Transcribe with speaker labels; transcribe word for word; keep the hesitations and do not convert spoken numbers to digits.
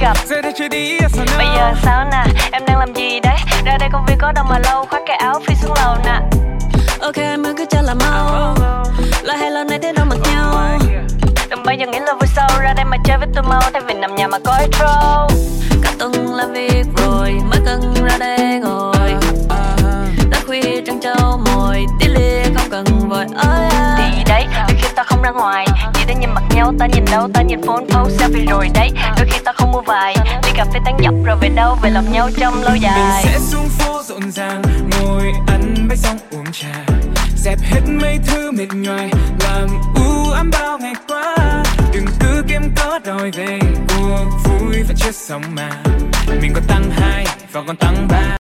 Speaker 1: gặp.
Speaker 2: Giờ đây chưa đi sao nữa?
Speaker 1: Bây giờ sao nè, em đang làm gì đấy? Ra đây công viên có đâu mà lâu, khoác cái áo phi xuống lầu nè.
Speaker 3: Ok em cứ cho là mau, lời hay lời này thế đâu mặc nhau.
Speaker 1: Đừng bao giờ nghĩ là vui sâu, ra đây mà chơi với tôi mau, thay vì nằm nhà mà coi intro.
Speaker 3: Cả tuần làm việc rồi mới cần ra đây ngồi, đã khuya trăng trâu mồi tí lia không cần vội ơi à.
Speaker 1: Thì đấy, đôi khi ta không ra ngoài, chỉ để nhìn mặt nhau, ta nhìn đâu, ta nhìn phone post selfie rồi đấy. Đôi khi ta không mua vài, đi cà phê tán dọc rồi về đâu, về lọc nhau trong lâu dài.
Speaker 2: Mình sẽ xuống phố rộn ràng, ngồi ăn bánh xong uống trà, dẹp hết mấy thứ mệt nhoài, làm u ám bao ngày qua. Đừng cứ kiếm cớ đòi về, cuộc vui vẫn chưa xong mà. Mình còn tăng hai và còn tăng ba.